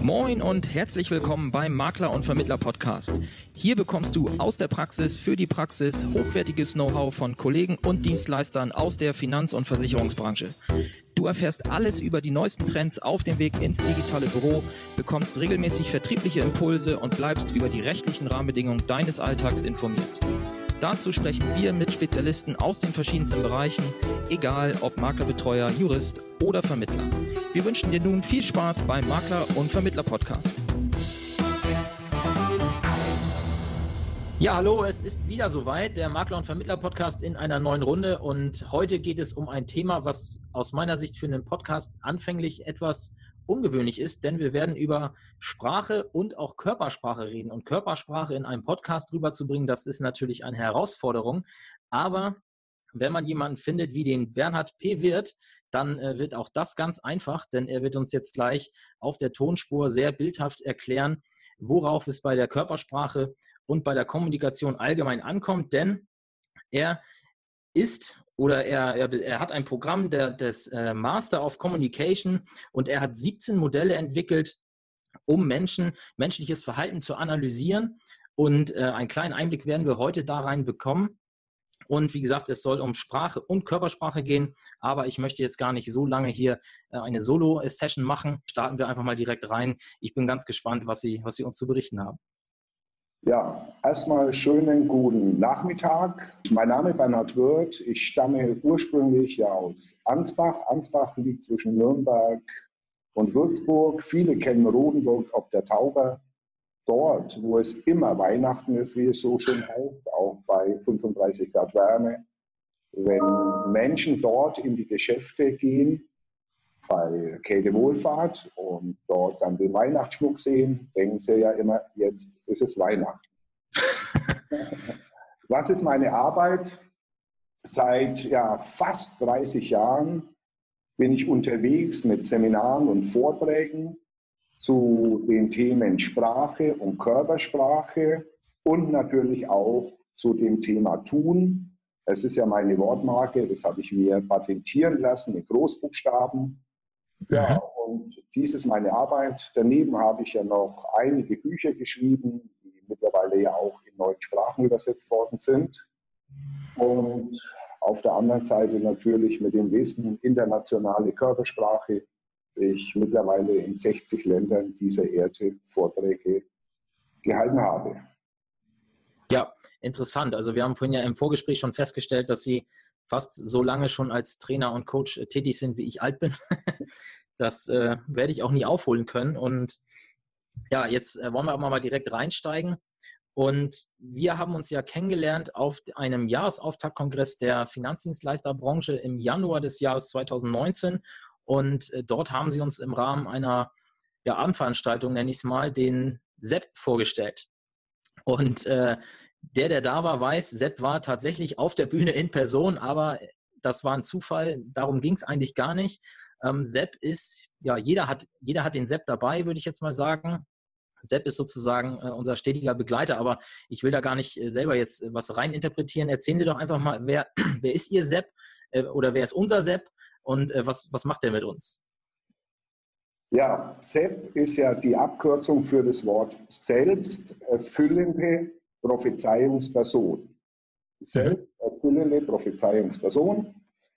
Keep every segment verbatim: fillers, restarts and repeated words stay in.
Moin und herzlich willkommen beim Makler und Vermittler Podcast. Hier bekommst du aus der Praxis für die Praxis hochwertiges Know-how von Kollegen und Dienstleistern aus der Finanz- und Versicherungsbranche. Du erfährst alles über die neuesten Trends auf dem Weg ins digitale Büro, bekommst regelmäßig vertriebliche Impulse und bleibst über die rechtlichen Rahmenbedingungen deines Alltags informiert. Dazu sprechen wir mit Spezialisten aus den verschiedensten Bereichen, egal ob Maklerbetreuer, Jurist oder Vermittler. Wir wünschen dir nun viel Spaß beim Makler- und Vermittler-Podcast. Ja, hallo, es ist wieder soweit, der Makler- und Vermittler-Podcast in einer neuen Runde. Und heute geht es um ein Thema, was aus meiner Sicht für einen Podcast anfänglich etwas ungewöhnlich ist, denn wir werden über Sprache und auch Körpersprache reden. Und Körpersprache in einem Podcast rüberzubringen, das ist natürlich eine Herausforderung. Aber wenn man jemanden findet wie den Bernhard P. Wirth, dann äh, wird auch das ganz einfach, denn er wird uns jetzt gleich auf der Tonspur sehr bildhaft erklären, worauf es bei der Körpersprache und bei der Kommunikation allgemein ankommt, denn er ist oder er, er, er hat ein Programm der, des äh, Master of Communication und er hat siebzehn Modelle entwickelt, um Menschen, menschliches Verhalten zu analysieren. Und äh, einen kleinen Einblick werden wir heute da rein bekommen. Und wie gesagt, es soll um Sprache und Körpersprache gehen, aber ich möchte jetzt gar nicht so lange hier äh, eine Solo-Session machen. Starten wir einfach mal direkt rein. Ich bin ganz gespannt, was Sie, was Sie uns zu berichten haben. Ja, erstmal schönen guten Nachmittag. Mein Name ist Bernhard Wirth. Ich stamme ursprünglich ja aus Ansbach. Ansbach liegt zwischen Nürnberg und Würzburg. Viele kennen Rodenburg ob der Tauber. Dort, wo es immer Weihnachten ist, wie es so schön heißt, auch bei fünfunddreißig Grad Wärme, wenn Menschen dort in die Geschäfte gehen, bei Käthe Wohlfahrt und dort dann den Weihnachtsschmuck sehen, denken sie ja immer, jetzt ist es Weihnachten. Was ist meine Arbeit? Seit ja, fast dreißig Jahren bin ich unterwegs mit Seminaren und Vorträgen zu den Themen Sprache und Körpersprache und natürlich auch zu dem Thema Tun. Es ist ja meine Wortmarke, das habe ich mir patentieren lassen mit Großbuchstaben. Ja, und dies ist meine Arbeit. Daneben habe ich ja noch einige Bücher geschrieben, die mittlerweile ja auch in neuen Sprachen übersetzt worden sind. Und auf der anderen Seite natürlich mit dem Wissen internationale Körpersprache. Ich mittlerweile in sechzig Ländern dieser Erde Vorträge gehalten habe. Ja, interessant. Also wir haben vorhin ja im Vorgespräch schon festgestellt, dass Sie fast so lange schon als Trainer und Coach äh, tätig sind, wie ich alt bin. Das äh, werde ich auch nie aufholen können. Und ja, jetzt äh, wollen wir aber mal direkt reinsteigen. Und wir haben uns ja kennengelernt auf einem Jahresauftaktkongress der Finanzdienstleisterbranche im Januar des Jahres zweitausendneunzehn. Und äh, dort haben Sie uns im Rahmen einer ja, Abendveranstaltung, nenne ich es mal, den Sepp vorgestellt. Und äh, der, der da war, weiß, Sepp war tatsächlich auf der Bühne in Person, aber das war ein Zufall, darum ging es eigentlich gar nicht. Ähm, Sepp ist, ja, jeder hat, jeder hat den Sepp dabei, würde ich jetzt mal sagen. Sepp ist sozusagen äh, unser stetiger Begleiter, aber ich will da gar nicht äh, selber jetzt äh, was reininterpretieren. Erzählen Sie doch einfach mal, wer, wer ist Ihr Sepp äh, oder wer ist unser Sepp und äh, was, was macht er mit uns? Ja, Sepp ist ja die Abkürzung für das Wort selbsterfüllende Prophezeiungsperson. Selbsterfüllende Prophezeiungsperson.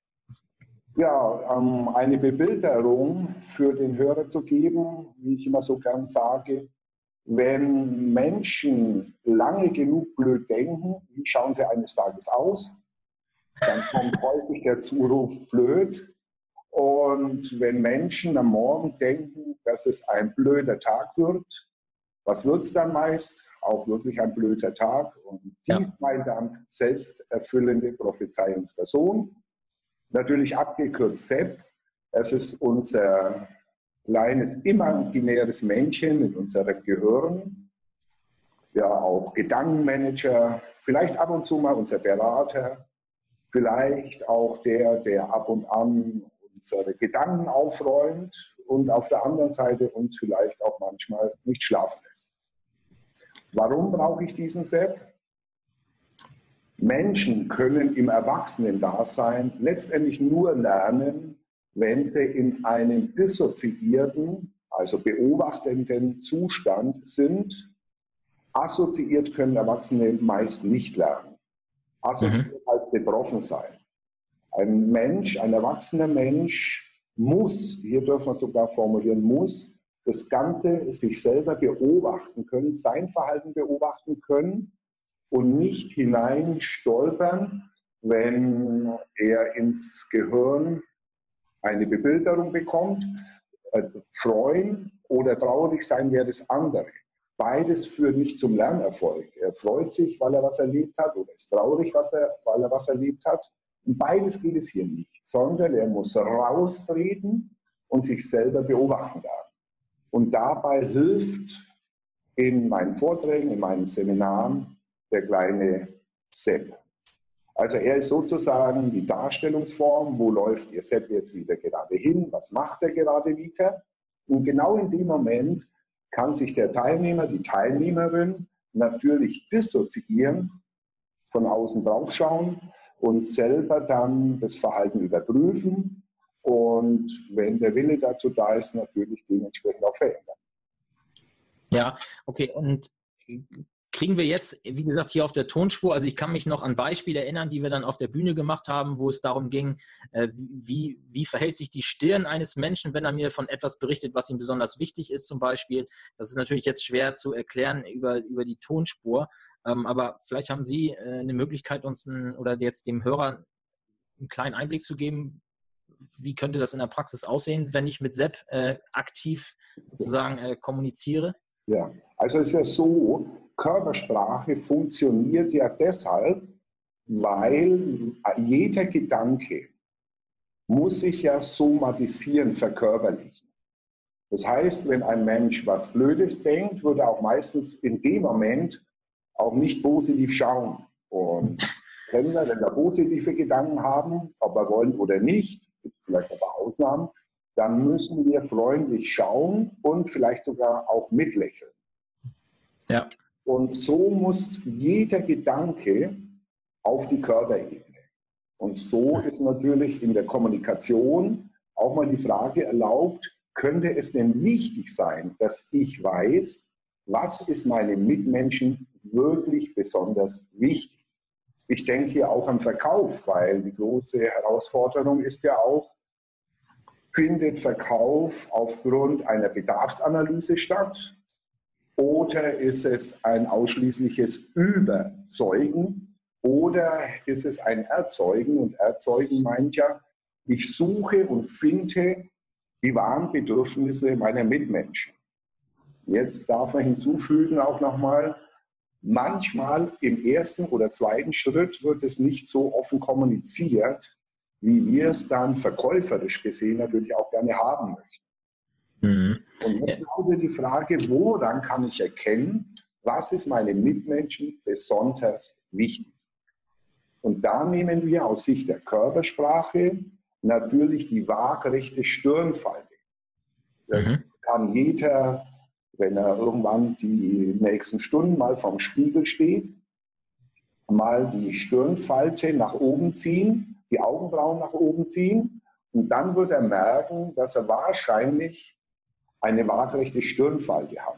Ja, ähm, eine Bebilderung für den Hörer zu geben, wie ich immer so gern sage. Wenn Menschen lange genug blöd denken, wie schauen sie eines Tages aus? Dann kommt häufig der Zuruf blöd. Und wenn Menschen am Morgen denken, dass es ein blöder Tag wird, was wird es dann meist? Auch wirklich ein blöder Tag. Und dies ja. meint dann selbsterfüllende Prophezeiungsperson. Natürlich abgekürzt Sepp. Es ist unser kleines imaginäres Männchen in unserem Gehirn. Ja, auch Gedankenmanager, vielleicht ab und zu mal unser Berater, vielleicht auch der, der ab und an unsere Gedanken aufräumt und auf der anderen Seite uns vielleicht auch manchmal nicht schlafen lässt. Warum brauche ich diesen Sepp? Menschen können im Erwachsenen-Dasein letztendlich nur lernen, wenn sie in einem dissoziierten, also beobachtenden Zustand sind, assoziiert können Erwachsene meist nicht lernen. Assoziiert mhm. heißt betroffen sein. Ein Mensch, ein erwachsener Mensch muss, hier dürfen wir sogar formulieren, muss das Ganze sich selber beobachten können, sein Verhalten beobachten können und nicht hineinstolpern, wenn er ins Gehirn eine Bebilderung bekommt. Freuen oder traurig sein wäre das andere. Beides führt nicht zum Lernerfolg. Er freut sich, weil er was erlebt hat, oder ist traurig, was er, weil er was erlebt hat. Und beides geht es hier nicht, sondern er muss raustreten und sich selber beobachten lernen. Und dabei hilft in meinen Vorträgen, in meinen Seminaren der kleine Sepp. Also er ist sozusagen die Darstellungsform, wo läuft Ihr Sepp jetzt wieder gerade hin, was macht er gerade wieder? Und genau in dem Moment kann sich der Teilnehmer, die Teilnehmerin natürlich dissoziieren, von außen drauf schauen und selber dann das Verhalten überprüfen und wenn der Wille dazu da ist, natürlich dementsprechend auch verändern. Ja, okay. Und kriegen wir jetzt, wie gesagt, hier auf der Tonspur, also ich kann mich noch an Beispiele erinnern, die wir dann auf der Bühne gemacht haben, wo es darum ging, äh, wie, wie verhält sich die Stirn eines Menschen, wenn er mir von etwas berichtet, was ihm besonders wichtig ist zum Beispiel. Das ist natürlich jetzt schwer zu erklären über, über die Tonspur, ähm, aber vielleicht haben Sie äh, eine Möglichkeit, uns ein, oder jetzt dem Hörer einen kleinen Einblick zu geben, wie könnte das in der Praxis aussehen, wenn ich mit Sepp äh, aktiv sozusagen äh, kommuniziere? Ja, also es ist ja so, Körpersprache funktioniert ja deshalb, weil jeder Gedanke muss sich ja somatisieren, verkörperlichen. Das heißt, wenn ein Mensch was Blödes denkt, würde er auch meistens in dem Moment auch nicht positiv schauen. Und wenn wir, wenn wir positive Gedanken haben, ob wir wollen oder nicht, gibt vielleicht aber Ausnahmen, dann müssen wir freundlich schauen und vielleicht sogar auch mitlächeln. Ja. Und so muss jeder Gedanke auf die Körperebene. Und so ist natürlich in der Kommunikation auch mal die Frage erlaubt, könnte es denn wichtig sein, dass ich weiß, was ist meinem Mitmenschen wirklich besonders wichtig? Ich denke hier auch am Verkauf, weil die große Herausforderung ist ja auch, findet Verkauf aufgrund einer Bedarfsanalyse statt? Oder ist es ein ausschließliches Überzeugen? Oder ist es ein Erzeugen? Und Erzeugen meint ja, ich suche und finde die wahren Bedürfnisse meiner Mitmenschen. Jetzt darf man hinzufügen auch nochmal, manchmal im ersten oder zweiten Schritt wird es nicht so offen kommuniziert, wie wir es dann verkäuferisch gesehen natürlich auch gerne haben möchten. Mhm. Und jetzt lautet die Frage, woran kann ich erkennen, was ist meinen Mitmenschen besonders wichtig? Und da nehmen wir aus Sicht der Körpersprache natürlich die waagrechte Stirnfalte. Das mhm. kann jeder, wenn er irgendwann die nächsten Stunden mal vorm Spiegel steht, mal die Stirnfalte nach oben ziehen, die Augenbrauen nach oben ziehen und dann wird er merken, dass er wahrscheinlich eine waagrechte Stirnfalte hat.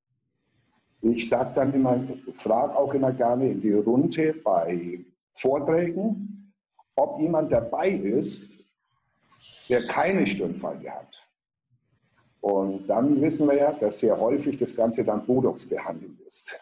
Ich sage dann immer, frage auch immer gerne in die Runde bei Vorträgen, ob jemand dabei ist, der keine Stirnfalte hat. Und dann wissen wir ja, dass sehr häufig das Ganze dann Botox-Behandlung ist.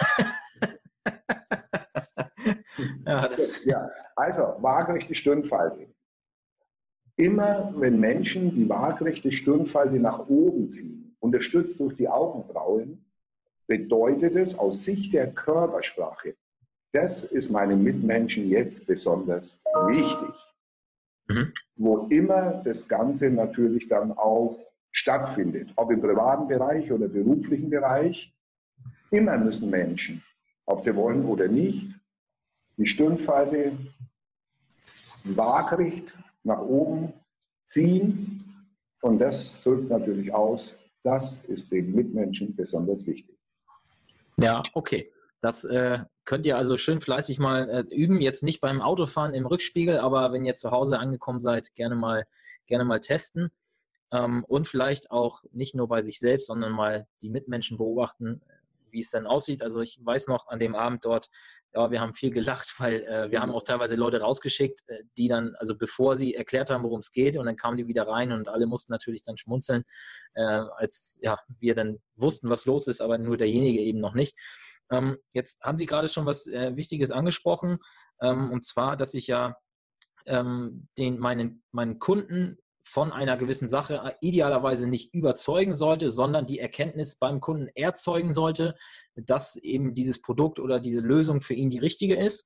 ja, das ja, also waagrechte Stirnfalte. Immer wenn Menschen die waagrechte Stirnfalte nach oben ziehen, unterstützt durch die Augenbrauen, bedeutet es aus Sicht der Körpersprache, das ist meinem Mitmenschen jetzt besonders wichtig. Mhm. Wo immer das Ganze natürlich dann auch stattfindet, ob im privaten Bereich oder im beruflichen Bereich, immer müssen Menschen, ob sie wollen oder nicht, die Stirnfalte waagrecht nach oben ziehen und das drückt natürlich aus, das ist den Mitmenschen besonders wichtig. Ja, okay. Das äh, könnt ihr also schön fleißig mal äh, üben. Jetzt nicht beim Autofahren im Rückspiegel, aber wenn ihr zu Hause angekommen seid, gerne mal, gerne mal testen. ähm, und vielleicht auch nicht nur bei sich selbst, sondern mal die Mitmenschen beobachten, wie es dann aussieht. Also ich weiß noch an dem Abend dort, ja, wir haben viel gelacht, weil äh, wir haben auch teilweise Leute rausgeschickt, äh, die dann, also bevor sie erklärt haben, worum es geht, und dann kamen die wieder rein und alle mussten natürlich dann schmunzeln, äh, als ja, wir dann wussten, was los ist, aber nur derjenige eben noch nicht. Ähm, jetzt haben Sie gerade schon was äh, Wichtiges angesprochen, ähm, und zwar, dass ich ja ähm, den, meinen, meinen Kunden von einer gewissen Sache idealerweise nicht überzeugen sollte, sondern die Erkenntnis beim Kunden erzeugen sollte, dass eben dieses Produkt oder diese Lösung für ihn die richtige ist.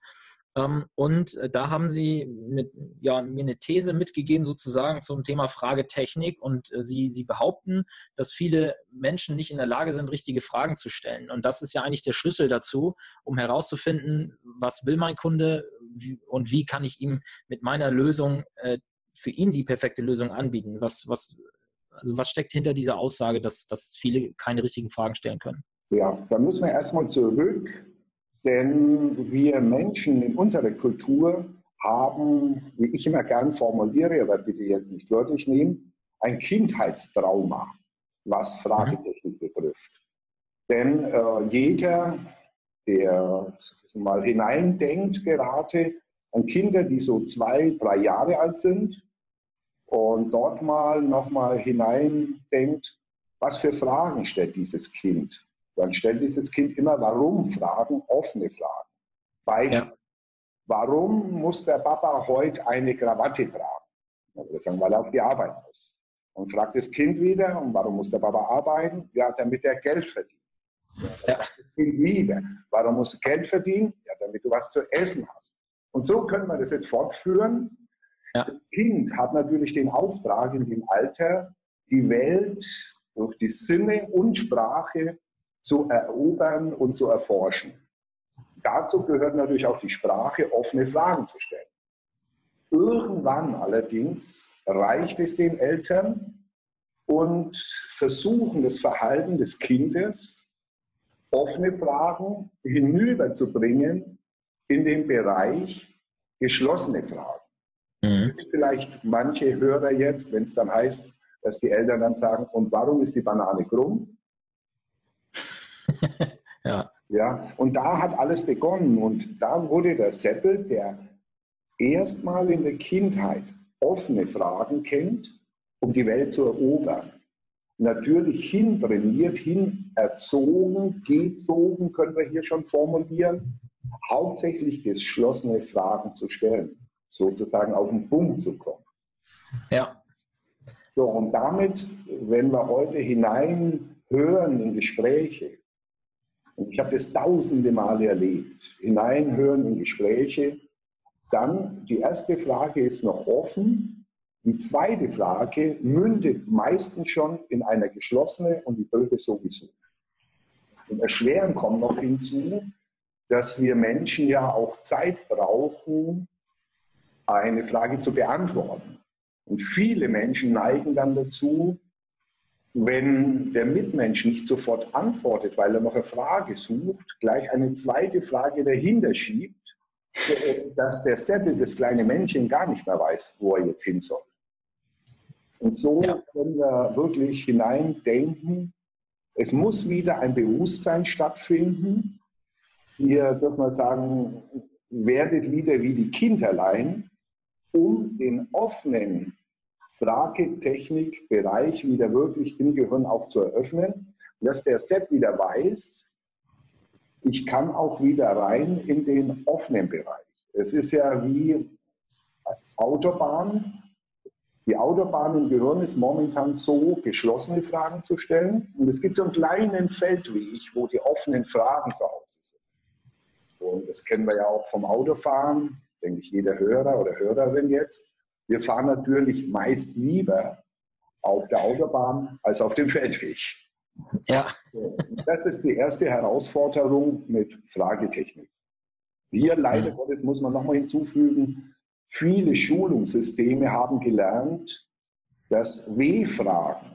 Und da haben Sie mit, ja, mir eine These mitgegeben sozusagen zum Thema Fragetechnik, und Sie, Sie behaupten, dass viele Menschen nicht in der Lage sind, richtige Fragen zu stellen. Und das ist ja eigentlich der Schlüssel dazu, um herauszufinden, was will mein Kunde und wie kann ich ihm mit meiner Lösung äh, für ihn die perfekte Lösung anbieten. Was, was, also was steckt hinter dieser Aussage, dass, dass viele keine richtigen Fragen stellen können? Ja, da müssen wir erstmal zurück, denn wir Menschen in unserer Kultur haben, wie ich immer gern formuliere, aber bitte jetzt nicht wörtlich nehmen, ein Kindheitstrauma, was Fragetechnik mhm. betrifft. Denn äh, jeder, der mal hineindenkt, gerate an Kinder, die so zwei, drei Jahre alt sind, und dort mal nochmal hineindenkt, was für Fragen stellt dieses Kind. Dann stellt dieses Kind immer Warum-Fragen, offene Fragen. Beispiel, ja. Warum muss der Papa heute eine Krawatte tragen? Man würde sagen, weil er auf die Arbeit muss. Und fragt das Kind wieder, und warum muss der Papa arbeiten? Ja, damit er Geld verdient. Ja. Das Kind wieder, warum musst du Geld verdienen? Ja, damit du was zu essen hast. Und so können wir das jetzt fortführen. Ja. Das Kind hat natürlich den Auftrag in dem Alter, die Welt durch die Sinne und Sprache zu erobern und zu erforschen. Dazu gehört natürlich auch die Sprache, offene Fragen zu stellen. Irgendwann allerdings reicht es den Eltern und versuchen das Verhalten des Kindes, offene Fragen hinüberzubringen in den Bereich geschlossene Fragen. Mhm. Vielleicht manche Hörer jetzt, wenn es dann heißt, dass die Eltern dann sagen, und warum ist die Banane krumm? ja. Ja, und da hat alles begonnen, und da wurde der Seppel, der erstmal in der Kindheit offene Fragen kennt, um die Welt zu erobern, natürlich hintrainiert, hinerzogen, gezogen, können wir hier schon formulieren, hauptsächlich geschlossene Fragen zu stellen, sozusagen auf den Punkt zu kommen. Ja. So, und damit, wenn wir heute hineinhören in Gespräche, und ich habe das tausende Male erlebt, hineinhören in Gespräche, dann die erste Frage ist noch offen, die zweite Frage mündet meistens schon in eine geschlossene und die dritte sowieso. Und erschwerend kommt noch hinzu, dass wir Menschen ja auch Zeit brauchen, eine Frage zu beantworten. Und viele Menschen neigen dann dazu, wenn der Mitmensch nicht sofort antwortet, weil er noch eine Frage sucht, gleich eine zweite Frage dahinter schiebt, dass der Seppel, das kleine Männchen, gar nicht mehr weiß, wo er jetzt hin soll. Und so ja. können wir wirklich hineindenken, es muss wieder ein Bewusstsein stattfinden. Hier dürfen wir sagen, werdet wieder wie die Kinderlein, um den offenen Fragetechnikbereich wieder wirklich im Gehirn auch zu eröffnen, dass der Sepp wieder weiß, ich kann auch wieder rein in den offenen Bereich. Es ist ja wie Autobahn. Die Autobahn im Gehirn ist momentan so, geschlossene Fragen zu stellen. Und es gibt so einen kleinen Feldweg, wo die offenen Fragen zu Hause sind. Und das kennen wir ja auch vom Autofahren, denke ich, jeder Hörer oder Hörerin jetzt. Wir fahren natürlich meist lieber auf der Autobahn als auf dem Feldweg. Ja. Das ist die erste Herausforderung mit Fragetechnik. Hier leider mhm. Gottes muss man nochmal hinzufügen, viele Schulungssysteme haben gelernt, dass W-Fragen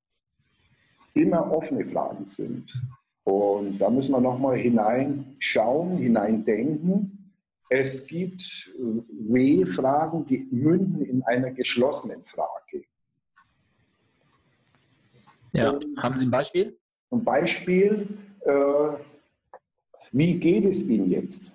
immer offene Fragen sind. Und da müssen wir nochmal hineinschauen, hineindenken. Es gibt W-Fragen, die münden in einer geschlossenen Frage. Ja, und haben Sie ein Beispiel? Ein Beispiel, äh, wie geht es Ihnen jetzt?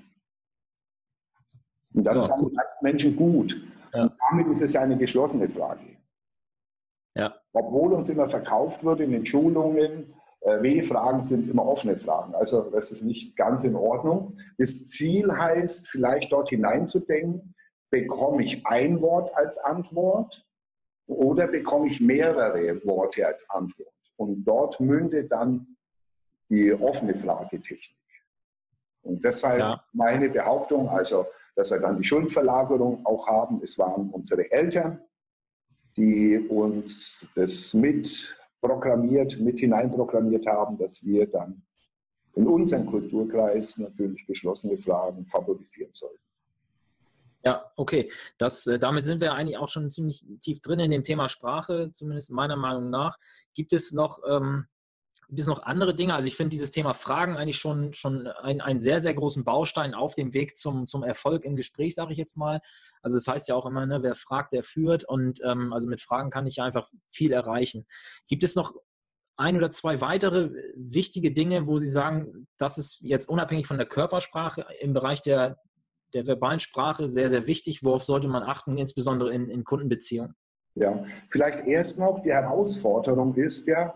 Und dann ja, sagen die meisten Menschen gut. Ja. Und damit ist es eine geschlossene Frage. Ja. Obwohl uns immer verkauft wird in den Schulungen, äh, W-Fragen sind immer offene Fragen. Also das ist nicht ganz in Ordnung. Das Ziel heißt, vielleicht dort hineinzudenken, bekomme ich ein Wort als Antwort oder bekomme ich mehrere Worte als Antwort? Und dort mündet dann die offene Fragetechnik. Und deshalb ja. meine Behauptung, also dass wir dann die Schuldverlagerung auch haben, es waren unsere Eltern, die uns das mit programmiert, mit hineinprogrammiert haben, dass wir dann in unserem Kulturkreis natürlich geschlossene Fragen favorisieren sollten. Ja, okay. Das, äh, damit sind wir eigentlich auch schon ziemlich tief drin in dem Thema Sprache, zumindest meiner Meinung nach. Gibt es noch, ähm, gibt es noch andere Dinge? Also ich finde dieses Thema Fragen eigentlich schon, schon ein, einen sehr, sehr großen Baustein auf dem Weg zum, zum Erfolg im Gespräch, sage ich jetzt mal. Also es das heißt ja auch immer, ne, wer fragt, der führt. Und ähm, also mit Fragen kann ich einfach viel erreichen. Gibt es noch ein oder zwei weitere wichtige Dinge, wo Sie sagen, das ist jetzt unabhängig von der Körpersprache im Bereich der der verbalen Sprache sehr, sehr wichtig. Worauf sollte man achten, insbesondere in, in Kundenbeziehungen? Ja, vielleicht erst noch, die Herausforderung ist ja,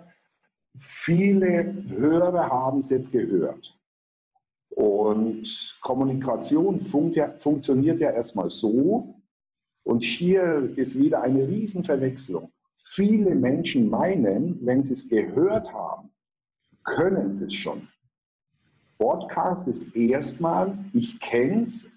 viele Hörer haben es jetzt gehört. Und Kommunikation funkt ja, funktioniert ja erstmal so. Und hier ist wieder eine Riesenverwechslung. Viele Menschen meinen, wenn sie es gehört haben, können sie es schon. Podcast ist erstmal, ich kenne es,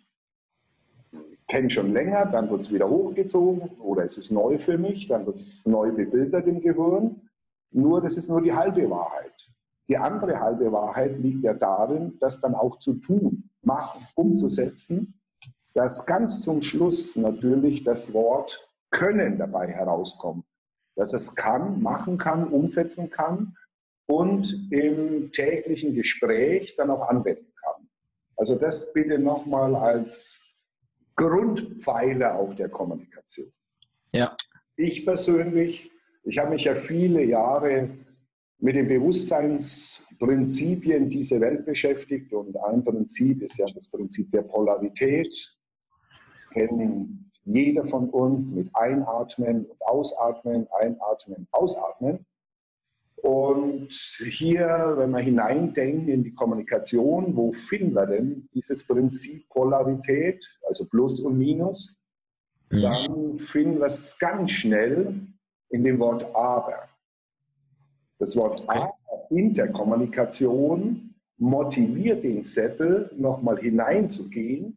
kenne schon länger, dann wird es wieder hochgezogen oder es ist neu für mich, dann wird es neu bebildert im Gehirn. Nur, das ist nur die halbe Wahrheit. Die andere halbe Wahrheit liegt ja darin, das dann auch zu tun, machen, umzusetzen, dass ganz zum Schluss natürlich das Wort können dabei herauskommt. Dass es kann, machen kann, umsetzen kann und im täglichen Gespräch dann auch anwenden kann. Also das bitte nochmal als Grundpfeiler auch der Kommunikation. Ja. Ich persönlich, ich habe mich ja viele Jahre mit den Bewusstseinsprinzipien dieser Welt beschäftigt und ein Prinzip ist ja das Prinzip der Polarität. Das kennt jeder von uns mit Einatmen und Ausatmen, Einatmen, Ausatmen. Und hier, wenn wir hineindenken in die Kommunikation, wo finden wir denn dieses Prinzip Polarität, also Plus und Minus? Mhm. Dann finden wir es ganz schnell in dem Wort Aber. Das Wort Aber in der Kommunikation motiviert den Seppel, nochmal hineinzugehen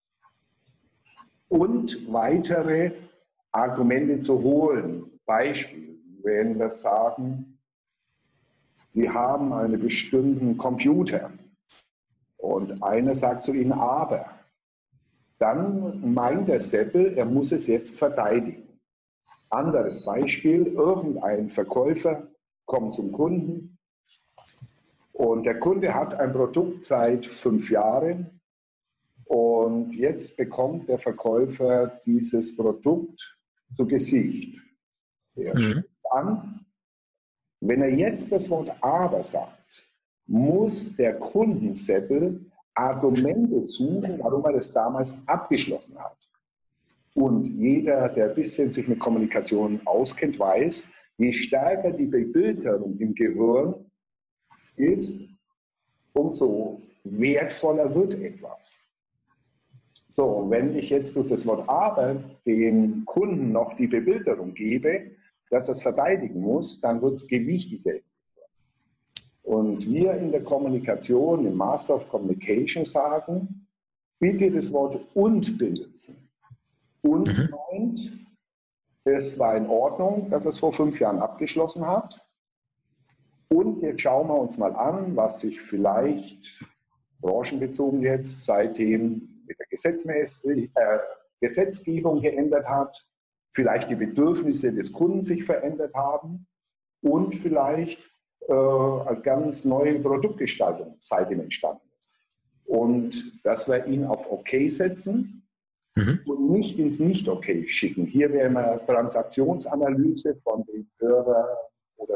und weitere Argumente zu holen. Beispiel, wenn wir sagen, Sie haben einen bestimmten Computer und einer sagt zu Ihnen aber. Dann meint der Seppel, er muss es jetzt verteidigen. Anderes Beispiel, irgendein Verkäufer kommt zum Kunden und der Kunde hat ein Produkt seit fünf Jahren und jetzt bekommt der Verkäufer dieses Produkt zu Gesicht. Er mhm. schaut an. Wenn er jetzt das Wort aber sagt, muss der Kundenseppel Argumente suchen, warum er das damals abgeschlossen hat. Und jeder, der ein bisschen sich mit Kommunikation auskennt, weiß, je stärker die Bebilderung im Gehirn ist, umso wertvoller wird etwas. So, wenn ich jetzt durch das Wort aber dem Kunden noch die Bebilderung gebe, dass er es verteidigen muss, dann wird es gewichtiger. Und wir in der Kommunikation, im Master of Communication sagen, bitte das Wort und benutzen. Und mhm. meint, es war in Ordnung, dass es vor fünf Jahren abgeschlossen hat. Und jetzt schauen wir uns mal an, was sich vielleicht branchenbezogen jetzt seitdem mit der Gesetzmäßig, äh, Gesetzgebung geändert hat. Vielleicht die Bedürfnisse des Kunden sich verändert haben und vielleicht äh, eine ganz neue Produktgestaltung seitdem entstanden ist. Und dass wir ihn auf OK setzen mhm. und nicht ins Nicht-OK schicken. Hier wäre eine Transaktionsanalyse von dem Hörer oder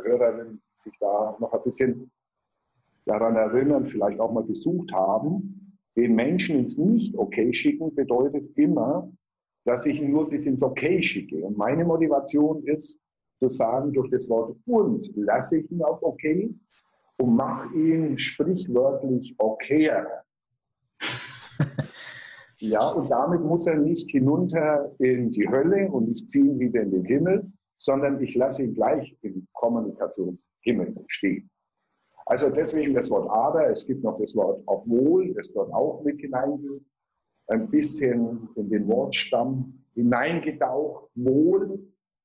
Hörerinnen sich da noch ein bisschen daran erinnern, vielleicht auch mal gesucht haben, den Menschen ins Nicht-Okay schicken bedeutet immer, dass ich ihn nur bis ins Okay schicke. Und meine Motivation ist, zu sagen, durch das Wort und lasse ich ihn auf Okay und mache ihn sprichwörtlich okayer. Ja, und damit muss er nicht hinunter in die Hölle und ich ziehe ihn wieder in den Himmel, sondern ich lasse ihn gleich im Kommunikationshimmel stehen. Also deswegen das Wort aber, es gibt noch das Wort obwohl, das dort auch mit hineingeht, ein bisschen in den Wortstamm hineingetaucht, wohl,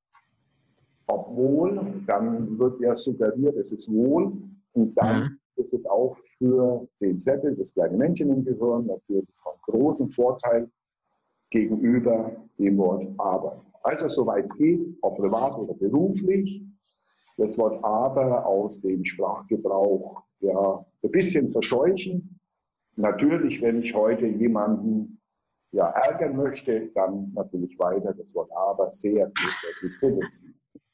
obwohl, dann wird ja suggeriert, es ist wohl und dann mhm. ist es auch für den Seppel, das kleine Männchen im Gehirn, natürlich von großem Vorteil gegenüber dem Wort aber. Also soweit es geht, ob privat oder beruflich, das Wort aber aus dem Sprachgebrauch ja ein bisschen verscheuchen. Natürlich, wenn ich heute jemanden ja, ärgern möchte, dann natürlich weiter das Wort aber sehr viel benutzen.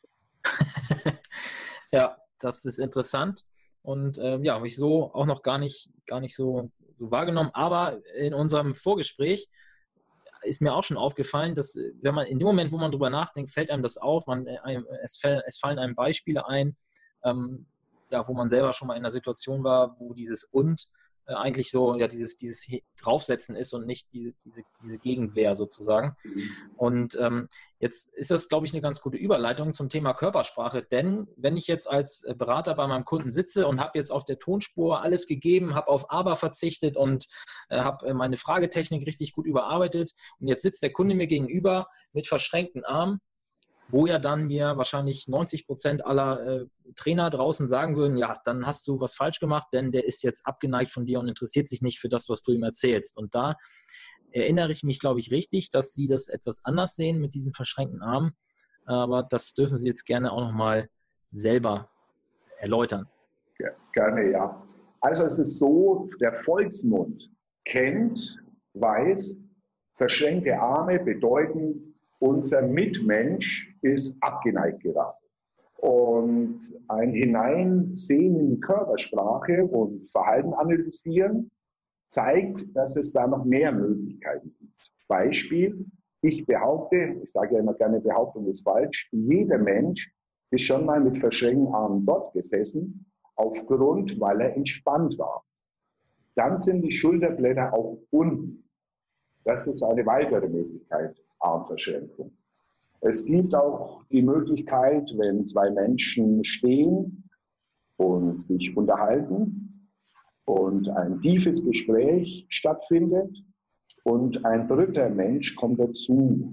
Ja, das ist interessant und ähm, ja, habe ich so auch noch gar nicht, gar nicht so, so wahrgenommen. Aber in unserem Vorgespräch ist mir auch schon aufgefallen, dass wenn man in dem Moment, wo man drüber nachdenkt, fällt einem das auf. Man, es, fällt, es fallen einem Beispiele ein, ähm, ja, wo man selber schon mal in einer Situation war, wo dieses und äh, eigentlich so ja dieses dieses Draufsetzen ist und nicht diese diese diese Gegenwehr sozusagen. Und ähm, jetzt ist das, glaube ich, eine ganz gute Überleitung zum Thema Körpersprache, denn wenn ich jetzt als Berater bei meinem Kunden sitze und habe jetzt auf der Tonspur alles gegeben, habe auf aber verzichtet und äh, habe meine Fragetechnik richtig gut überarbeitet und jetzt sitzt der Kunde mir gegenüber mit verschränkten Armen, wo ja dann mir wahrscheinlich neunzig Prozent aller äh, Trainer draußen sagen würden, ja, dann hast du was falsch gemacht, denn der ist jetzt abgeneigt von dir und interessiert sich nicht für das, was du ihm erzählst. Und da erinnere ich mich, glaube ich, richtig, dass Sie das etwas anders sehen mit diesen verschränkten Armen. Aber das dürfen Sie jetzt gerne auch nochmal selber erläutern. Ja, gerne, ja. Also es ist so, der Volksmund kennt, weiß, verschränkte Arme bedeuten, unser Mitmensch ist abgeneigt geraten. Und ein Hineinsehen in die Körpersprache und Verhalten analysieren zeigt, dass es da noch mehr Möglichkeiten gibt. Beispiel, ich behaupte, ich sage ja immer gerne, Behauptung ist falsch, jeder Mensch ist schon mal mit verschränkten Armen dort gesessen, aufgrund, weil er entspannt war. Dann sind die Schulterblätter auch unten. Das ist eine weitere Möglichkeit, Armverschränkung. Es gibt auch die Möglichkeit, wenn zwei Menschen stehen und sich unterhalten und ein tiefes Gespräch stattfindet und ein dritter Mensch kommt dazu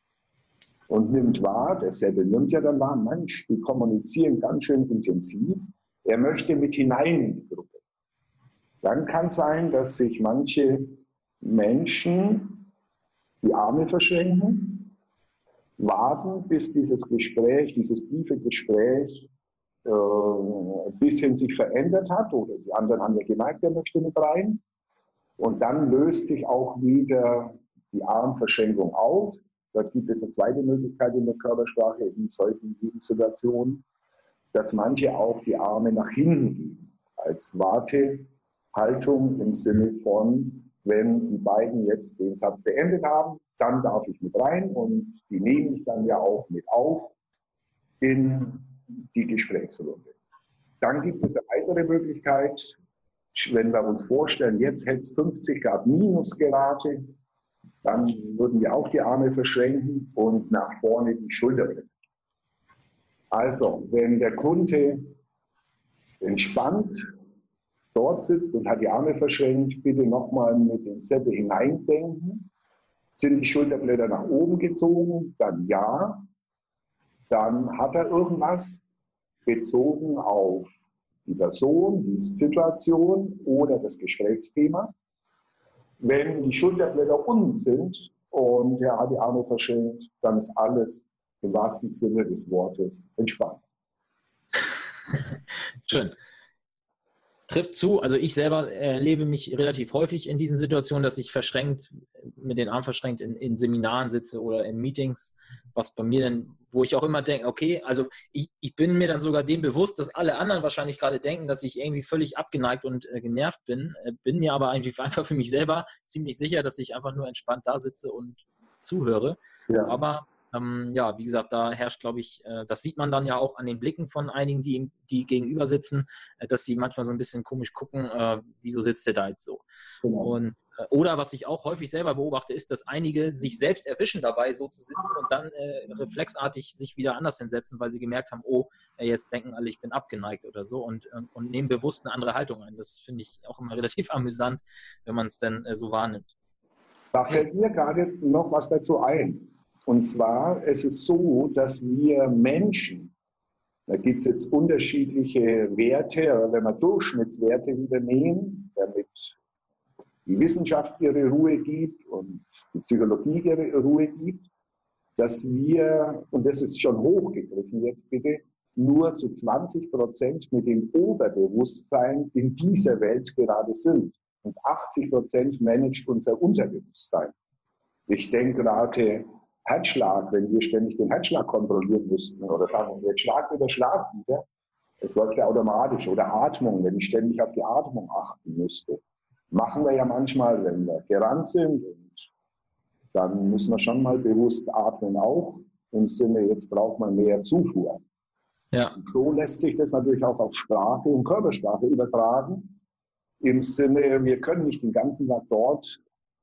und nimmt wahr, der Seppel nimmt ja dann wahr, Mensch, die kommunizieren ganz schön intensiv, er möchte mit hinein in die Gruppe. Dann kann es sein, dass sich manche Menschen die Arme verschränken, warten, bis dieses Gespräch, dieses tiefe Gespräch äh, ein bisschen sich verändert hat, oder die anderen haben ja gemerkt, der möchte mit rein. Und dann löst sich auch wieder die Armverschenkung auf. Dort gibt es eine zweite Möglichkeit in der Körpersprache in solchen Situationen, dass manche auch die Arme nach hinten geben, als Wartehaltung im Sinne von, wenn die beiden jetzt den Satz beendet haben, dann darf ich mit rein und die nehme ich dann ja auch mit auf in die Gesprächsrunde. Dann gibt es eine weitere Möglichkeit, wenn wir uns vorstellen, jetzt hätte es fünfzig Grad Minusgerade, dann würden wir auch die Arme verschränken und nach vorne die Schulterblätter. Also, wenn der Kunde entspannt dort sitzt und hat die Arme verschränkt, bitte nochmal mit dem Seppel hineindenken. Sind die Schulterblätter nach oben gezogen? Dann ja. Dann hat er irgendwas bezogen auf die Person, die Situation oder das Gesprächsthema. Wenn die Schulterblätter unten sind und er hat die Arme verschränkt, dann ist alles im wahrsten Sinne des Wortes entspannt. Schön. Trifft zu. Also ich selber erlebe mich relativ häufig in diesen Situationen, dass ich verschränkt, mit den Armen verschränkt in, in Seminaren sitze oder in Meetings, was bei mir dann, wo ich auch immer denke, okay, also ich, ich bin mir dann sogar dem bewusst, dass alle anderen wahrscheinlich gerade denken, dass ich irgendwie völlig abgeneigt und äh, genervt bin, äh, bin mir aber eigentlich einfach für mich selber ziemlich sicher, dass ich einfach nur entspannt da sitze und zuhöre. Ja. Aber Ähm, ja, wie gesagt, da herrscht, glaube ich, äh, das sieht man dann ja auch an den Blicken von einigen, die, die gegenüber sitzen, äh, dass sie manchmal so ein bisschen komisch gucken, äh, wieso sitzt der da jetzt so? Genau. Und, äh, oder was ich auch häufig selber beobachte, ist, dass einige sich selbst erwischen dabei, so zu sitzen und dann äh, reflexartig sich wieder anders hinsetzen, weil sie gemerkt haben, oh, äh, jetzt denken alle, ich bin abgeneigt oder so und, und, und nehmen bewusst eine andere Haltung ein. Das finde ich auch immer relativ amüsant, wenn man es dann äh, so wahrnimmt. Da fällt mir gerade noch was dazu ein. Und zwar, es ist so, dass wir Menschen, da gibt es jetzt unterschiedliche Werte, wenn wir Durchschnittswerte übernehmen, damit die Wissenschaft ihre Ruhe gibt und die Psychologie ihre Ruhe gibt, dass wir, und das ist schon hochgegriffen jetzt bitte, nur zu zwanzig Prozent mit dem Oberbewusstsein in dieser Welt gerade sind. Und achtzig Prozent managt unser Unterbewusstsein. Ich denke gerade, Herzschlag, wenn wir ständig den Herzschlag kontrollieren müssten oder sagen, wir jetzt Schlag wieder Schlag wieder, es läuft ja automatisch. Oder Atmung, wenn ich ständig auf die Atmung achten müsste. Machen wir ja manchmal, wenn wir gerannt sind und dann müssen wir schon mal bewusst atmen auch, im Sinne, jetzt braucht man mehr Zufuhr. Ja. Und so lässt sich das natürlich auch auf Sprache und Körpersprache übertragen, im Sinne, wir können nicht den ganzen Tag dort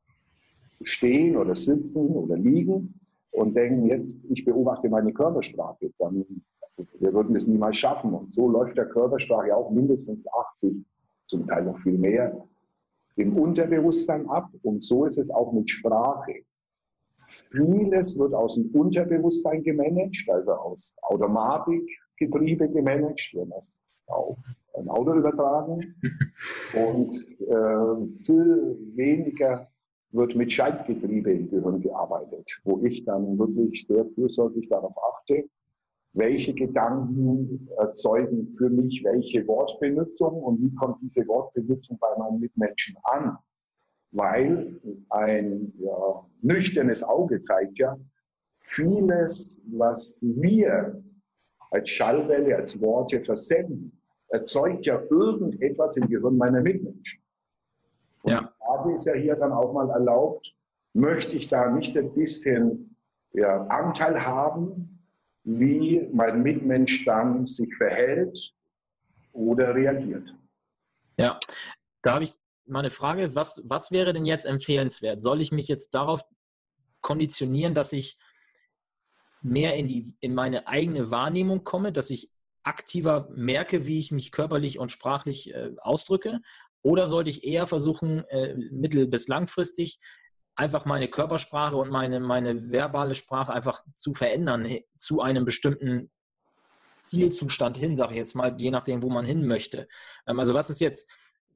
stehen oder sitzen oder liegen und denken, jetzt, ich beobachte meine Körpersprache, dann, wir würden es niemals schaffen. Und so läuft der Körpersprache auch mindestens achtzig, zum Teil noch viel mehr, im Unterbewusstsein ab. Und so ist es auch mit Sprache. Vieles wird aus dem Unterbewusstsein gemanagt, also aus Automatikgetriebe gemanagt, wenn wir es auf ein Auto übertragen. Und äh, viel weniger wird mit Schaltgetriebe im Gehirn gearbeitet, wo ich dann wirklich sehr fürsorglich darauf achte, welche Gedanken erzeugen für mich welche Wortbenutzung und wie kommt diese Wortbenutzung bei meinen Mitmenschen an. Weil ein ja, nüchternes Auge zeigt ja, vieles, was wir als Schallwelle, als Worte versenden, erzeugt ja irgendetwas im Gehirn meiner Mitmenschen. Und ja. Die Frage ist ja hier dann auch mal erlaubt, möchte ich da nicht ein bisschen ja, Anteil haben, wie mein Mitmensch dann sich verhält oder reagiert? Ja, da habe ich mal eine Frage, was, was wäre denn jetzt empfehlenswert? Soll ich mich jetzt darauf konditionieren, dass ich mehr in, die, in meine eigene Wahrnehmung komme, dass ich aktiver merke, wie ich mich körperlich und sprachlich äh, ausdrücke? Oder sollte ich eher versuchen, äh, mittel- bis langfristig einfach meine Körpersprache und meine, meine verbale Sprache einfach zu verändern zu einem bestimmten Zielzustand hin, sage ich jetzt mal, je nachdem, wo man hin möchte. Ähm, also was ist jetzt,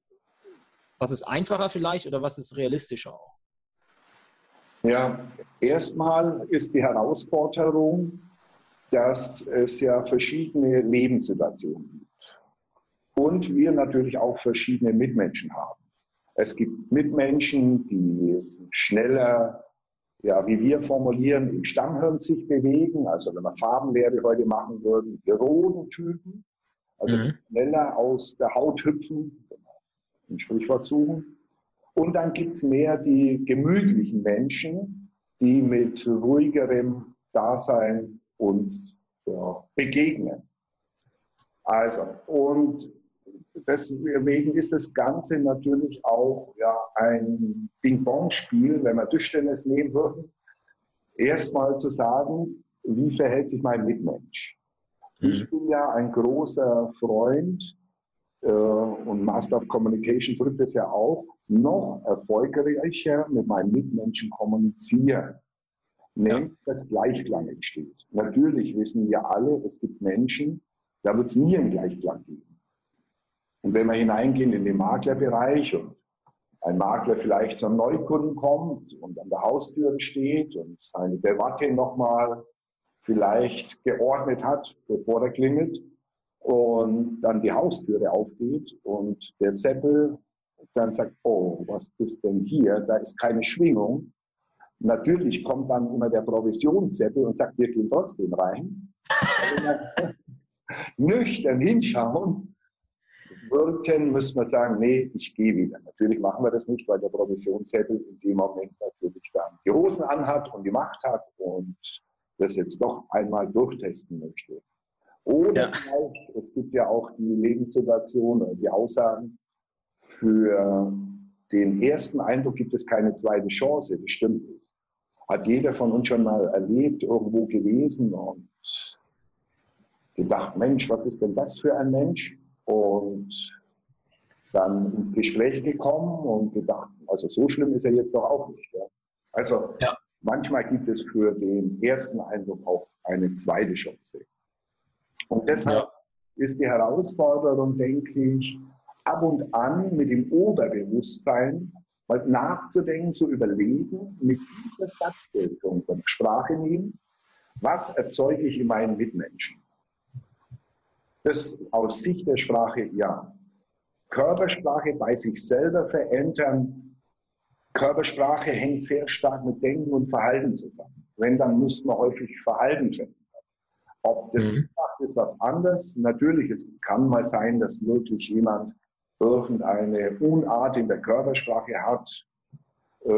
was ist einfacher vielleicht oder was ist realistischer auch? Ja, erstmal ist die Herausforderung, dass es ja verschiedene Lebenssituationen gibt. Und wir natürlich auch verschiedene Mitmenschen haben. Es gibt Mitmenschen, die schneller, ja, wie wir formulieren, im Stammhirn sich bewegen. Also wenn wir Farbenlehre heute machen würden, die roten Typen, also mhm. schneller aus der Haut hüpfen, ein Sprichwort suchen. Und dann gibt es mehr die gemütlichen Menschen, die mit ruhigerem Dasein uns ja, begegnen. Also, und deswegen ist das Ganze natürlich auch ja, ein Ping-Pong-Spiel, wenn wir Tischtennis nehmen würden. Erstmal zu sagen, wie verhält sich mein Mitmensch? Mhm. Ich bin ja ein großer Freund äh, und Master of Communication drückt es ja auch, noch erfolgreicher mit meinen Mitmenschen kommunizieren. Nämlich, dass Gleichklang entsteht. Natürlich wissen wir alle, es gibt Menschen, da wird es nie einen Gleichklang geben. Und wenn wir hineingehen in den Maklerbereich und ein Makler vielleicht zum Neukunden kommt und an der Haustür steht und seine Debatte nochmal vielleicht geordnet hat, bevor er klingelt, und dann die Haustüre aufgeht und der Seppel dann sagt, oh, was ist denn hier? Da ist keine Schwingung. Natürlich kommt dann immer der Provisionsseppel und sagt, wir gehen trotzdem rein. Nüchtern hinschauen würden, müssen wir sagen, nee, ich gehe wieder. Natürlich machen wir das nicht, weil der Provisionsseppel in dem Moment natürlich dann die Hosen anhat und die Macht hat und das jetzt doch einmal durchtesten möchte. Oder ja. vielleicht, es gibt ja auch die Lebenssituation oder die Aussagen, für den ersten Eindruck gibt es keine zweite Chance, das stimmt nicht. Hat jeder von uns schon mal erlebt, irgendwo gelesen und gedacht, Mensch, was ist denn das für ein Mensch? Und dann ins Gespräch gekommen und gedacht, also so schlimm ist er jetzt doch auch nicht. Ja? Also ja. manchmal gibt es für den ersten Eindruck auch eine zweite Chance. Und deshalb ja. ist die Herausforderung, denke ich, ab und an mit dem Oberbewusstsein mal nachzudenken, zu überlegen, mit dieser Satzgeltung von Sprache nehmen, was erzeuge ich in meinen Mitmenschen? Das aus Sicht der Sprache, ja. Körpersprache bei sich selber verändern. Körpersprache hängt sehr stark mit Denken und Verhalten zusammen. Wenn, dann müssten wir häufig Verhalten verändern. Ob das mhm. macht, ist was anderes. Natürlich, es kann mal sein, dass wirklich jemand irgendeine Unart in der Körpersprache hat. Äh,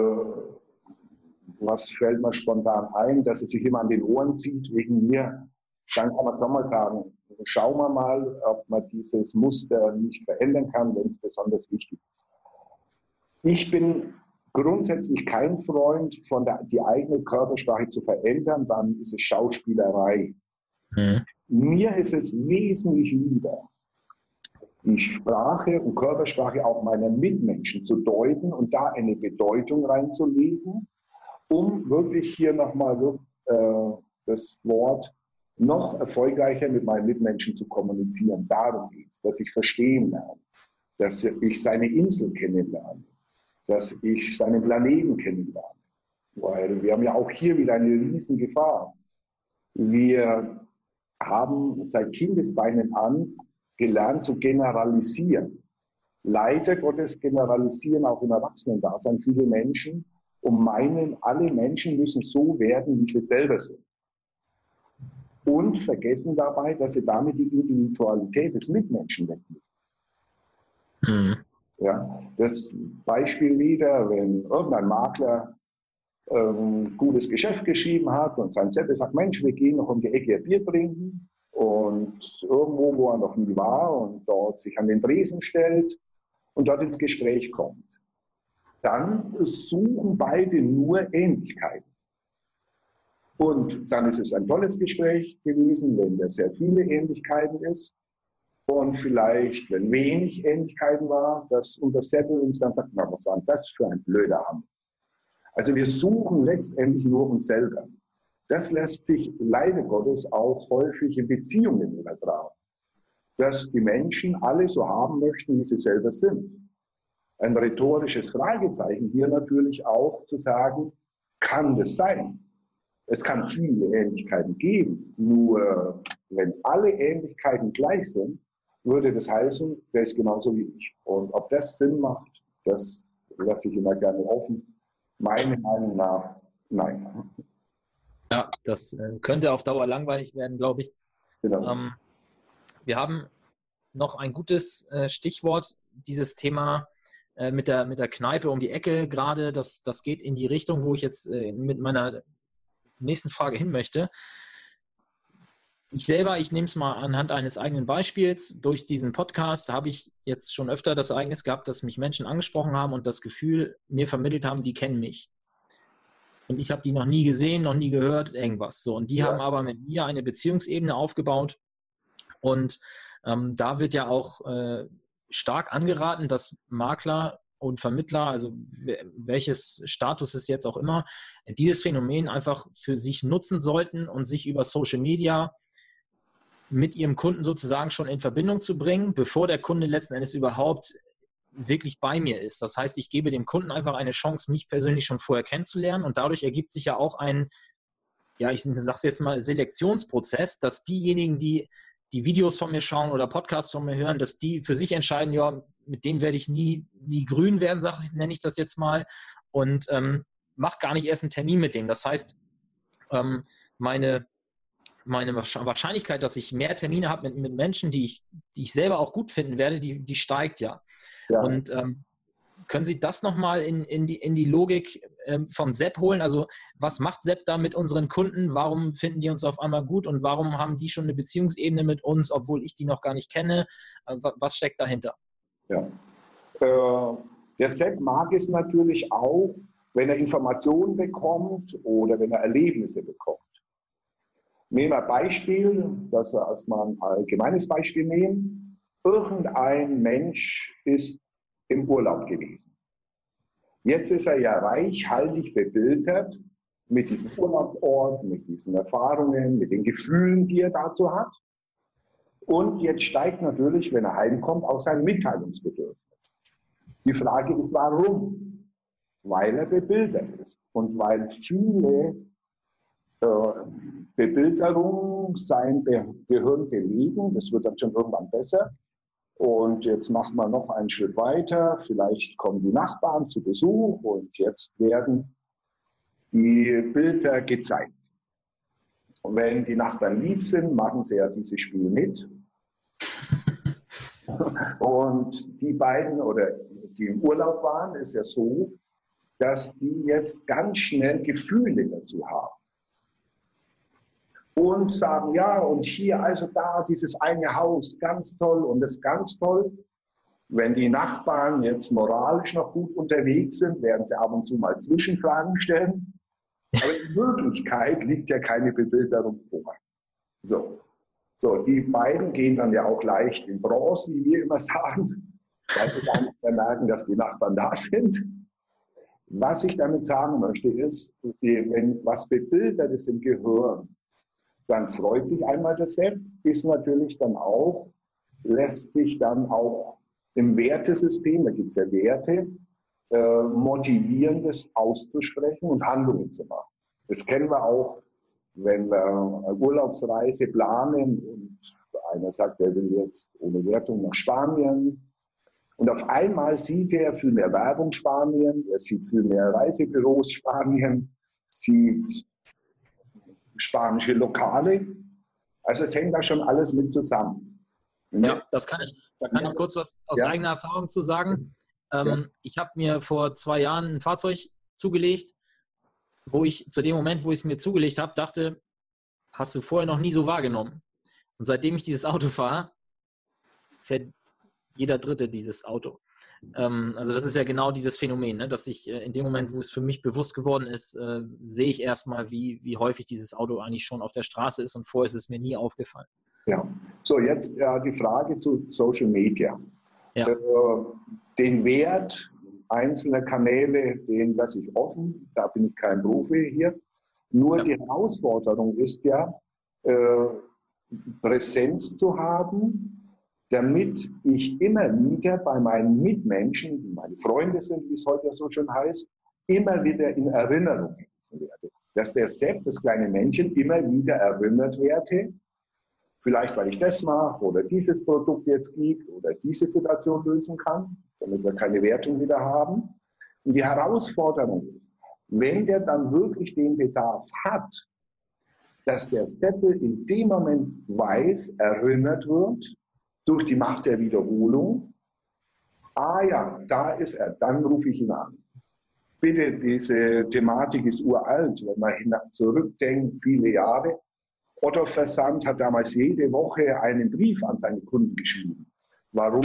was fällt mir spontan ein, dass es sich immer an den Ohren zieht wegen mir. Dann kann man schon mal sagen, schauen wir mal, ob man dieses Muster nicht verändern kann, wenn es besonders wichtig ist. Ich bin grundsätzlich kein Freund von der die eigene Körpersprache zu verändern, dann ist es Schauspielerei. Mhm. Mir ist es wesentlich lieber, die Sprache und Körpersprache auch meiner Mitmenschen zu deuten und da eine Bedeutung reinzulegen, um wirklich hier nochmal äh, das Wort noch erfolgreicher mit meinen Mitmenschen zu kommunizieren. Darum geht es, dass ich verstehen lerne, dass ich seine Insel kennenlerne, dass ich seinen Planeten kennenlerne. Weil wir haben ja auch hier wieder eine riesen Gefahr. Wir haben seit Kindesbeinen an gelernt zu generalisieren. Leider Gottes generalisieren auch im Erwachsenendasein viele Menschen und meinen, alle Menschen müssen so werden, wie sie selber sind. Und vergessen dabei, dass sie damit die Individualität des Mitmenschen wegnehmen. Mhm. Ja, das Beispiel wieder, wenn irgendein Makler ähm, gutes Geschäft geschrieben hat und sein Zettel sagt, Mensch, wir gehen noch um die Ecke Bier trinken und irgendwo, wo er noch nie war und dort sich an den Tresen stellt und dort ins Gespräch kommt. Dann suchen beide nur Ähnlichkeiten. Und dann ist es ein tolles Gespräch gewesen, wenn da sehr viele Ähnlichkeiten ist. Und vielleicht, wenn wenig Ähnlichkeiten war, dass unser Seppel uns dann sagt, na, was war denn das für ein blöder Hammer? Also wir suchen letztendlich nur uns selber. Das lässt sich leider Gottes auch häufig in Beziehungen übertragen. Dass die Menschen alle so haben möchten, wie sie selber sind. Ein rhetorisches Fragezeichen hier natürlich auch zu sagen, kann das sein? Es kann viele Ähnlichkeiten geben, nur wenn alle Ähnlichkeiten gleich sind, würde das heißen, der ist genauso wie ich. Und ob das Sinn macht, das lasse ich immer gerne offen. Meiner Meinung nach, nein. Ja, das äh, könnte auf Dauer langweilig werden, glaube ich. Genau. Ähm, wir haben noch ein gutes äh, Stichwort, dieses Thema äh, mit der, mit der Kneipe um die Ecke gerade. Das, das geht in die Richtung, wo ich jetzt äh, mit meiner nächsten Frage hin möchte. Ich selber, ich nehme es mal anhand eines eigenen Beispiels. Durch diesen Podcast habe ich jetzt schon öfter das Ereignis gehabt, dass mich Menschen angesprochen haben und das Gefühl mir vermittelt haben, die kennen mich. Und ich habe die noch nie gesehen, noch nie gehört, irgendwas. So, und die ja. haben aber mit mir eine Beziehungsebene aufgebaut. Und ähm, da wird ja auch äh, stark angeraten, dass Makler und Vermittler, also welches Status es jetzt auch immer, dieses Phänomen einfach für sich nutzen sollten und sich über Social Media mit ihrem Kunden sozusagen schon in Verbindung zu bringen, bevor der Kunde letzten Endes überhaupt wirklich bei mir ist. Das heißt, ich gebe dem Kunden einfach eine Chance, mich persönlich schon vorher kennenzulernen und dadurch ergibt sich ja auch ein, ja, ich sage es jetzt mal, Selektionsprozess, dass diejenigen, die die Videos von mir schauen oder Podcasts von mir hören, dass die für sich entscheiden, ja, mit dem werde ich nie, nie grün werden, sag ich, nenne ich das jetzt mal, und ähm, mach gar nicht erst einen Termin mit dem. Das heißt, ähm, meine, meine Wahrscheinlichkeit, dass ich mehr Termine habe mit, mit Menschen, die ich, die ich selber auch gut finden werde, die, die steigt ja. ja. Und ähm, können Sie das nochmal in, in, die, in die Logik ähm, vom Sepp holen? Also was macht Sepp da mit unseren Kunden? Warum finden die uns auf einmal gut und warum haben die schon eine Beziehungsebene mit uns, obwohl ich die noch gar nicht kenne? Äh, was steckt dahinter? Ja. Äh, der Sepp mag es natürlich auch, wenn er Informationen bekommt oder wenn er Erlebnisse bekommt. Nehmen wir ein Beispiel, das wir erstmal ein allgemeines Beispiel nehmen. Irgendein Mensch ist im Urlaub gewesen. Jetzt ist er ja reichhaltig bebildert mit diesem Urlaubsort, mit diesen Erfahrungen, mit den Gefühlen, die er dazu hat. Und jetzt steigt natürlich, wenn er heimkommt, auch sein Mitteilungsbedürfnis. Die Frage ist, warum? Weil er bebildert ist und weil viele äh, Bebilderungen sein Gehirn belegen. Das wird dann schon irgendwann besser. Und jetzt macht man noch einen Schritt weiter. Vielleicht kommen die Nachbarn zu Besuch und jetzt werden die Bilder gezeigt. Und wenn die Nachbarn lieb sind, machen sie ja dieses Spiel mit. Und die beiden, oder die im Urlaub waren, ist ja so, dass die jetzt ganz schnell Gefühle dazu haben. Und sagen, ja, und hier, also da, dieses eine Haus, ganz toll und das ist ganz toll. Wenn die Nachbarn jetzt moralisch noch gut unterwegs sind, werden sie ab und zu mal Zwischenfragen stellen. Aber in Wirklichkeit liegt ja keine Bebilderung vor. So. So, die beiden gehen dann ja auch leicht in Bronze, wie wir immer sagen, weil sie gar nicht mehr merken, dass die Nachbarn da sind. Was ich damit sagen möchte, ist, wenn was bebildert ist im Gehirn, dann freut sich einmal das Sepp, ist natürlich dann auch, lässt sich dann auch im Wertesystem, da gibt es ja Werte, äh, motivieren, das auszusprechen und Handlungen zu machen. Das kennen wir auch, wenn wir eine Urlaubsreise planen und einer sagt, er will jetzt ohne Wertung nach Spanien. Und auf einmal sieht er viel mehr Werbung Spanien, er sieht viel mehr Reisebüros Spanien, sieht spanische Lokale. Also es hängt da schon alles mit zusammen. Ja, das kann ich, da kann ich kurz was aus ja. eigener Erfahrung zu sagen. Ähm, ja. Ich habe mir vor zwei Jahren ein Fahrzeug zugelegt, wo ich zu dem Moment, wo ich es mir zugelegt habe, dachte, hast du vorher noch nie so wahrgenommen. Und seitdem ich dieses Auto fahre, fährt jeder Dritte dieses Auto. Ähm, also das ist ja genau dieses Phänomen, ne? Dass ich äh, in dem Moment, wo es für mich bewusst geworden ist, äh, sehe ich erstmal, wie, wie häufig dieses Auto eigentlich schon auf der Straße ist und vorher ist es mir nie aufgefallen. Ja, so jetzt ja, die Frage zu Social Media. Ja. Äh, den Wert einzelner Kanäle, den lasse ich offen, da bin ich kein Profi hier. Nur ja. Die Herausforderung ist ja, äh, Präsenz zu haben, damit ich immer wieder bei meinen Mitmenschen, die meine Freunde sind, wie es heute ja so schön heißt, immer wieder in Erinnerung gerufen werde. Dass der Sepp, das kleine Männchen, immer wieder erinnert werde, vielleicht weil ich das mache oder dieses Produkt jetzt gibt oder diese Situation lösen kann, damit wir keine Wertung wieder haben. Und die Herausforderung ist, wenn der dann wirklich den Bedarf hat, dass der Seppel in dem Moment weiß, erinnert wird, durch die Macht der Wiederholung, ah ja, da ist er, dann rufe ich ihn an. Bitte, diese Thematik ist uralt, wenn man zurückdenkt, viele Jahre. Otto Versand hat damals jede Woche einen Brief an seine Kunden geschrieben. Warum?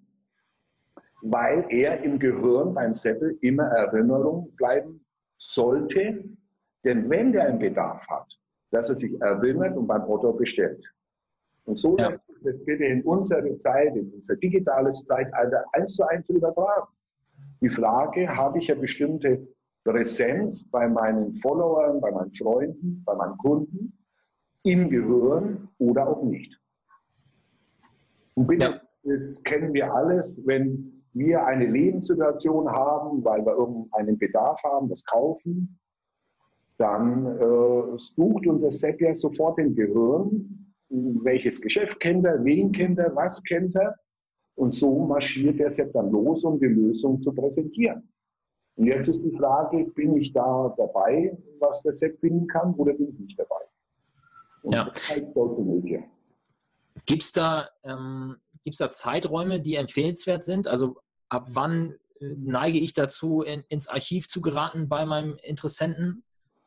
Weil er im Gehirn beim Seppel immer Erinnerung bleiben sollte. Denn wenn der einen Bedarf hat, dass er sich erinnert und beim Otto bestellt. Und so ja. lässt sich das bitte in unsere Zeit, in unser digitales Zeitalter eins zu eins übertragen. Die Frage, habe ich eine bestimmte Präsenz bei meinen Followern, bei meinen Freunden, bei meinen Kunden, im Gehirn oder auch nicht? Und bitte, ja. das kennen wir alles, wenn wir eine Lebenssituation haben, weil wir irgendeinen Bedarf haben, das kaufen, dann äh, sucht unser Sepp ja sofort im Gehirn welches Geschäft kennt er, wen kennt er, was kennt er. Und so marschiert der Sepp dann los, um die Lösung zu präsentieren. Und jetzt ist die Frage, bin ich da dabei, was der Sepp finden kann, oder bin ich nicht dabei? Und ja. das ist halt Social Media. Gibt es da, ähm, gibt's da Zeiträume, die empfehlenswert sind? Also ab wann äh, neige ich dazu, in, ins Archiv zu geraten bei meinem Interessenten?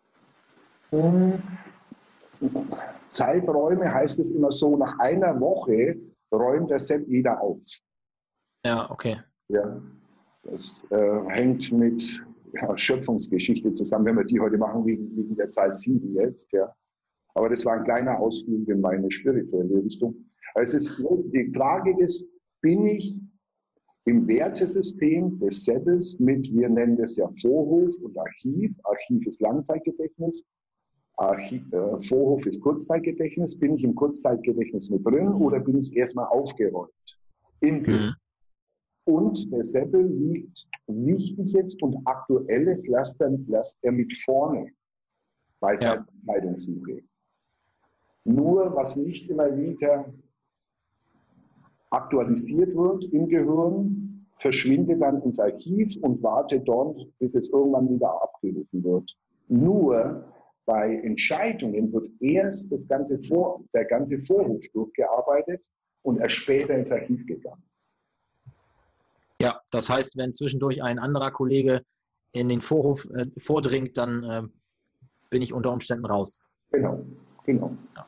Hm. Zeiträume heißt es immer so, nach einer Woche räumt der Sepp wieder auf. Ja, okay. Ja, das äh, hängt mit ja, Schöpfungsgeschichte zusammen, wenn wir die heute machen, wegen, wegen der Zahl sieben jetzt. Ja. Aber das war ein kleiner Ausflug in meine spirituelle Richtung. Also es ist, die Frage ist, bin ich im Wertesystem des Seppes mit, wir nennen das ja Vorhof und Archiv. Archiv ist Langzeitgedächtnis. Archiv, äh, Vorhof ist Kurzzeitgedächtnis. Bin ich im Kurzzeitgedächtnis mit drin oder bin ich erstmal aufgeräumt? Im mhm. Und der Seppel liegt Wichtiges und Aktuelles, lässt er, lässt er mit vorne bei seiner Entscheidungssuche. Nur was nicht immer wieder aktualisiert wird im Gehirn, verschwindet dann ins Archiv und wartet dort, bis es irgendwann wieder abgerufen wird. Nur bei Entscheidungen wird erst das ganze Vor, der ganze Vorhof durchgearbeitet und erst später ins Archiv gegangen. Ja, das heißt, wenn zwischendurch ein anderer Kollege in den Vorhof äh, vordringt, dann äh, bin ich unter Umständen raus. Genau, genau. Ja,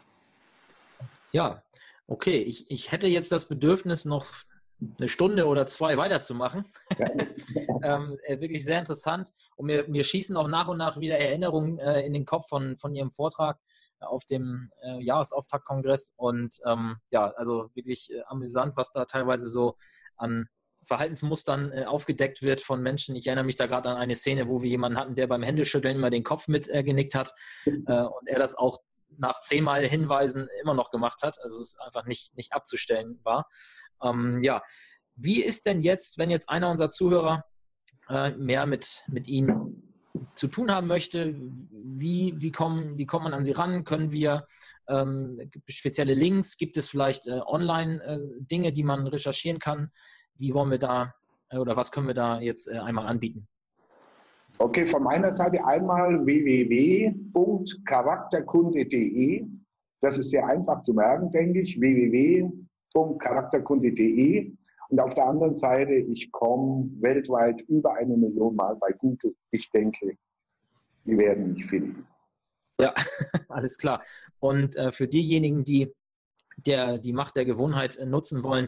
ja okay. Ich, ich hätte jetzt das Bedürfnis, noch eine Stunde oder zwei weiterzumachen. Ja. ähm, äh, wirklich sehr interessant. Und mir, mir schießen auch nach und nach wieder Erinnerungen äh, in den Kopf von, von Ihrem Vortrag äh, auf dem äh, Jahresauftaktkongress. Und ähm, ja, also wirklich äh, amüsant, was da teilweise so an Verhaltensmustern äh, aufgedeckt wird von Menschen. Ich erinnere mich da gerade an eine Szene, wo wir jemanden hatten, der beim Händeschütteln immer den Kopf mit äh, genickt hat äh, und er das auch nach zehnmal Hinweisen immer noch gemacht hat. Also es einfach nicht, nicht abzustellen war. Ähm, ja, wie ist denn jetzt, wenn jetzt einer unserer Zuhörer äh, mehr mit, mit Ihnen zu tun haben möchte, wie, wie, kommen, wie kommt man an Sie ran? Können wir ähm, spezielle Links? Gibt es vielleicht äh, online äh, Dinge, die man recherchieren kann? Wie wollen wir da oder was können wir da jetzt äh, einmal anbieten? Okay, von meiner Seite einmal w w w punkt charakterkunde punkt de. Das ist sehr einfach zu merken, denke ich. w w w punkt charakterkunde punkt de. Und auf der anderen Seite, ich komme weltweit über eine Million Mal bei Google. Ich denke, die werden mich finden. Ja, alles klar. Und äh, für diejenigen, die der, die Macht der Gewohnheit äh, nutzen wollen,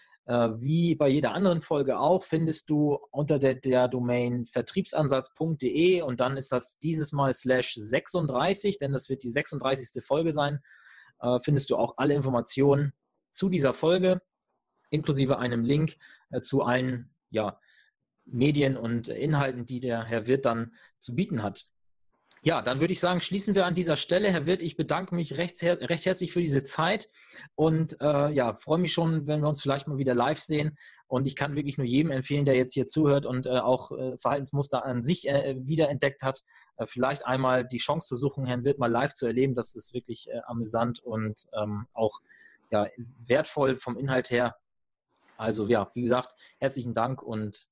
wie bei jeder anderen Folge auch, findest du unter der, der Domain vertriebsansatz punkt de und dann ist das dieses Mal slash sechsunddreißig, denn das wird die sechsunddreißigste Folge sein, äh, findest du auch alle Informationen zu dieser Folge, inklusive einem Link äh, zu allen ja, Medien und Inhalten, die der Herr Wirth dann zu bieten hat. Ja, dann würde ich sagen, schließen wir an dieser Stelle. Herr Wirth, ich bedanke mich recht, recht herzlich für diese Zeit und äh, ja, freue mich schon, wenn wir uns vielleicht mal wieder live sehen. Und ich kann wirklich nur jedem empfehlen, der jetzt hier zuhört und äh, auch äh, Verhaltensmuster an sich äh, wiederentdeckt hat, äh, vielleicht einmal die Chance zu suchen, Herrn Wirth mal live zu erleben. Das ist wirklich äh, amüsant und ähm, auch ja, wertvoll vom Inhalt her. Also ja, wie gesagt, herzlichen Dank und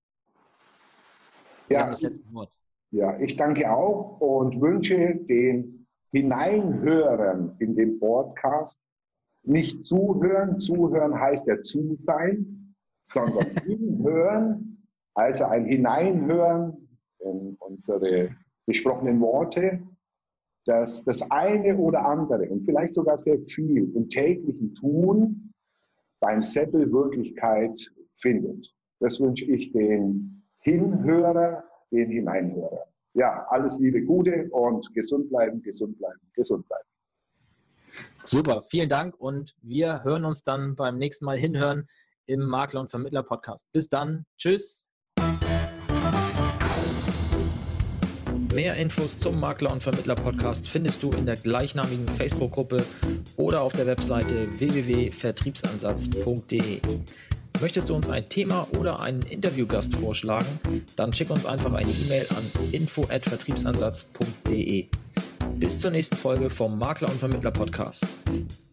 wir ja, haben das letzte Wort. Ja, ich danke auch und wünsche den Hineinhörern in den Podcast nicht zuhören. Zuhören heißt ja zu sein, sondern hinhören, also ein Hineinhören in unsere gesprochenen Worte, dass das eine oder andere und vielleicht sogar sehr viel im täglichen Tun beim Seppel Wirklichkeit findet. Das wünsche ich den Hinhörer, den Hineinhörer. Ja, alles Liebe, Gute und gesund bleiben, gesund bleiben, gesund bleiben. Super, vielen Dank und wir hören uns dann beim nächsten Mal hinhören im Makler und Vermittler Podcast. Bis dann, tschüss. Mehr Infos zum Makler und Vermittler Podcast findest du in der gleichnamigen Facebook-Gruppe oder auf der Webseite w w w punkt vertriebsansatz punkt de. Möchtest du uns ein Thema oder einen Interviewgast vorschlagen? Dann schick uns einfach eine E-Mail an info at vertriebsansatz punkt de. Bis zur nächsten Folge vom Makler und Vermittler Podcast.